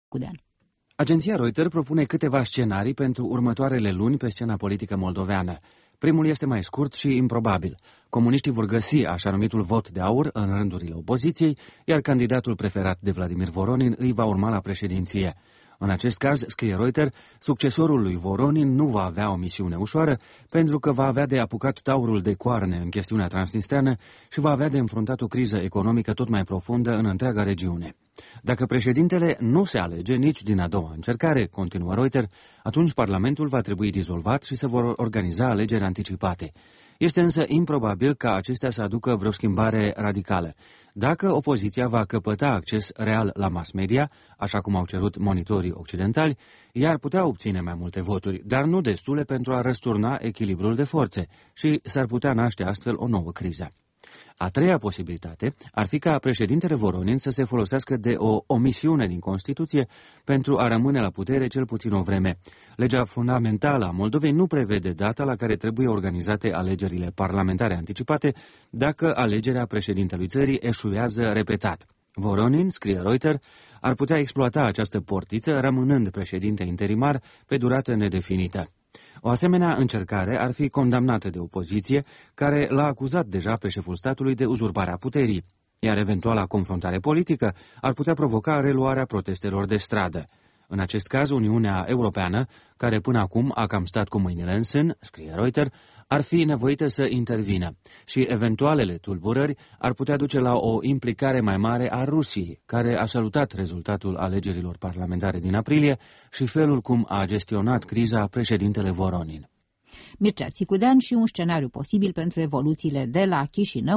Cudean. Agenția Reuters propune câteva scenarii pentru următoarele luni pe scena politică moldoveană. Primul este mai scurt și improbabil. Comuniștii vor găsi așa numitul vot de aur în rândurile opoziției, iar candidatul preferat de Vladimir Voronin îi va urma la președinție. În acest caz, scrie Reuters, succesorul lui Voronin nu va avea o misiune ușoară, pentru că va avea de apucat taurul de coarne în chestiunea transnistreană și va avea de înfruntat o criză economică tot mai profundă în întreaga regiune. Dacă președintele nu se alege nici din a doua încercare, continuă Reuters, atunci Parlamentul va trebui dizolvat și se vor organiza alegeri anticipate. Este însă improbabil ca acestea să aducă vreo schimbare radicală. Dacă opoziția va căpăta acces real la mass media, așa cum au cerut monitorii occidentali, ea ar putea obține mai multe voturi, dar nu destule pentru a răsturna echilibrul de forțe și s-ar putea naște astfel o nouă criză. A treia posibilitate ar fi ca președintele Voronin să se folosească de o omisiune din Constituție pentru a rămâne la putere cel puțin o vreme. Legea fundamentală a Moldovei nu prevede data la care trebuie organizate alegerile parlamentare anticipate dacă alegerea președintelui țării eșuează repetat. Voronin, scrie Reuters, ar putea exploata această portiță rămânând președinte interimar pe durată nedefinită. O asemenea încercare ar fi condamnată de opoziție, care l-a acuzat deja pe șeful statului de uzurparea puterii, iar eventuala confruntare politică ar putea provoca reluarea protestelor de stradă. În acest caz, Uniunea Europeană, care până acum a cam stat cu mâinile în sân, scrie Reuters, ar fi nevoită să intervină și eventualele tulburări ar putea duce la o implicare mai mare a Rusiei, care a salutat rezultatul alegerilor parlamentare din aprilie și felul cum a gestionat criza președintele Voronin. Mircea Țicudean și un scenariu posibil pentru evoluțiile de la Chișinău